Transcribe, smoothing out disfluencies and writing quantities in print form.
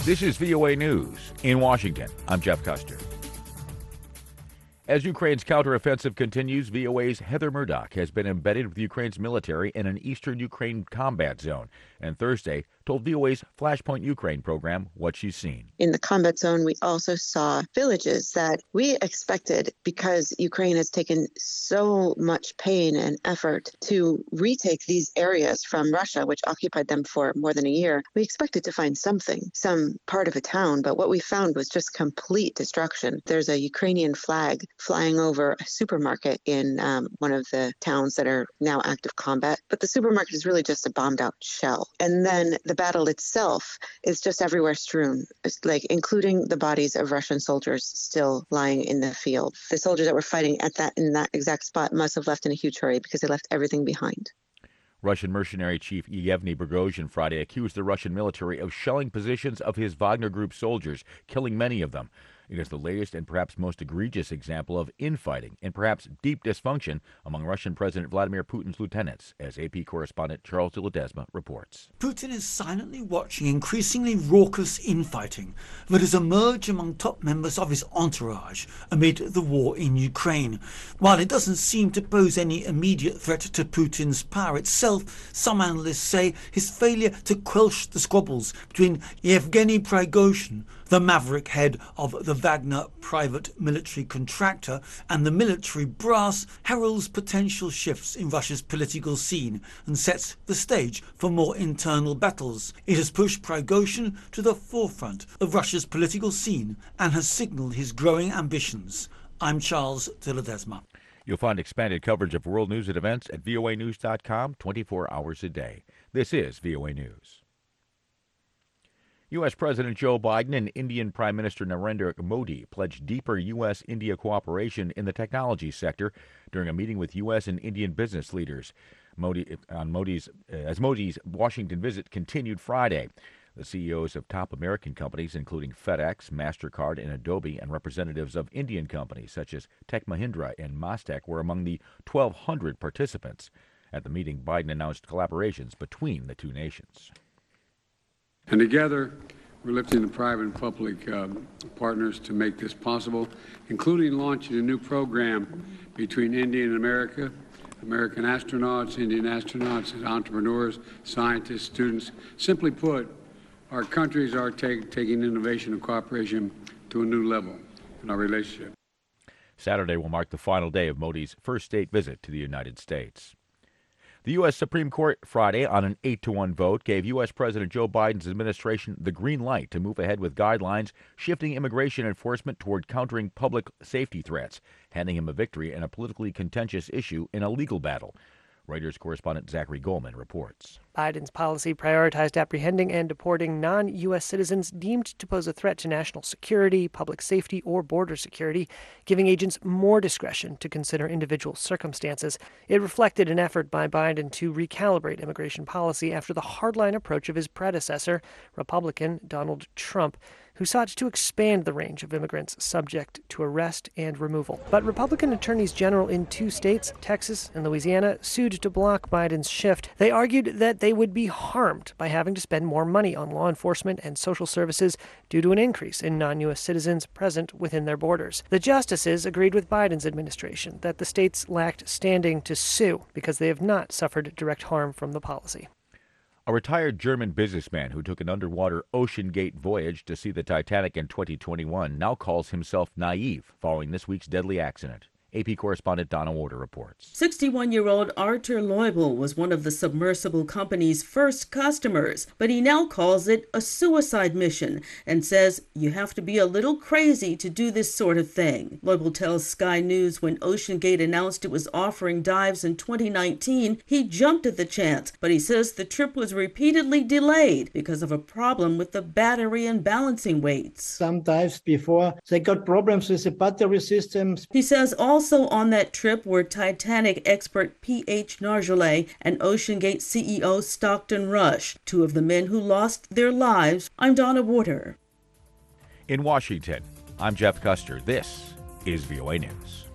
This is VOA News. In Washington, I'm Jeff Custer. As Ukraine's counteroffensive continues, VOA's Heather Murdoch has been embedded with Ukraine's military in an eastern Ukraine combat zone, and Thursday told VOA's Flashpoint Ukraine program what she's seen. In the combat zone, we also saw villages that we expected, because Ukraine has taken so much pain and effort to retake these areas from Russia, which occupied them for more than a year. We expected to find something, some part of a town, but what we found was just complete destruction. There's a Ukrainian flag flying over a supermarket in one of the towns that are now active combat, but the supermarket is really just a bombed out shell. And then the battle itself is just everywhere strewn, including the bodies of Russian soldiers still lying in the field. The soldiers that were fighting in that exact spot must have left in a huge hurry because they left everything behind. Russian mercenary chief Yevgeny Prigozhin Friday accused the Russian military of shelling positions of his Wagner Group soldiers, killing many of them. It is the latest and perhaps most egregious example of infighting and perhaps deep dysfunction among Russian President Vladimir Putin's lieutenants, as AP correspondent Charles de Ledesma reports. Putin is silently watching increasingly raucous infighting that has emerged among top members of his entourage amid the war in Ukraine. While it doesn't seem to pose any immediate threat to Putin's power itself, some analysts say his failure to quench the squabbles between Yevgeny Prigozhin, the maverick head of the Wagner private military contractor, and the military brass, heralds potential shifts in Russia's political scene and sets the stage for more internal battles. It has pushed Prigozhin to the forefront of Russia's political scene and has signaled his growing ambitions. I'm Charles de Ledesma. You'll find expanded coverage of world news and events at voanews.com 24 hours a day. This is VOA News. U.S. President Joe Biden and Indian Prime Minister Narendra Modi pledged deeper U.S.-India cooperation in the technology sector during a meeting with U.S. and Indian business leaders. Modi's Washington visit continued Friday. The CEOs of top American companies, including FedEx, MasterCard, and Adobe, and representatives of Indian companies such as Tech Mahindra and Mastek were among the 1,200 participants. At the meeting, Biden announced collaborations between the two nations. And together, we're lifting the private and public partners to make this possible, including launching a new program between India and America, American astronauts, Indian astronauts, and entrepreneurs, scientists, students. Simply put, our countries are taking innovation and cooperation to a new level in our relationship. Saturday will mark the final day of Modi's first state visit to the United States. The U.S. Supreme Court Friday, on an 8-1 vote, gave U.S. President Joe Biden's administration the green light to move ahead with guidelines shifting immigration enforcement toward countering public safety threats, handing him a victory in a politically contentious issue in a legal battle. Reuters correspondent Zachary Goldman reports. Biden's policy prioritized apprehending and deporting non-U.S. citizens deemed to pose a threat to national security, public safety, or border security, giving agents more discretion to consider individual circumstances. It reflected an effort by Biden to recalibrate immigration policy after the hardline approach of his predecessor, Republican Donald Trump, who sought to expand the range of immigrants subject to arrest and removal. But Republican attorneys general in two states, Texas and Louisiana, sued to block Biden's shift. They argued that they would be harmed by having to spend more money on law enforcement and social services due to an increase in non-U.S. citizens present within their borders. The justices agreed with Biden's administration that the states lacked standing to sue because they have not suffered direct harm from the policy. A retired German businessman who took an underwater OceanGate voyage to see the Titanic in 2021 now calls himself naive following this week's deadly accident. AP correspondent Donna Warder reports. 61-year-old Arthur Leubel was one of the submersible company's first customers, but he now calls it a suicide mission and says you have to be a little crazy to do this sort of thing. Leubel tells Sky News when OceanGate announced it was offering dives in 2019, he jumped at the chance, but he says the trip was repeatedly delayed because of a problem with the battery and balancing weights. Some dives before, they got problems with the battery systems. He says also on that trip were Titanic expert P.H. Nargeolet and OceanGate CEO Stockton Rush, two of the men who lost their lives. I'm Donna Warder. In Washington, I'm Jeff Custer. This is VOA News.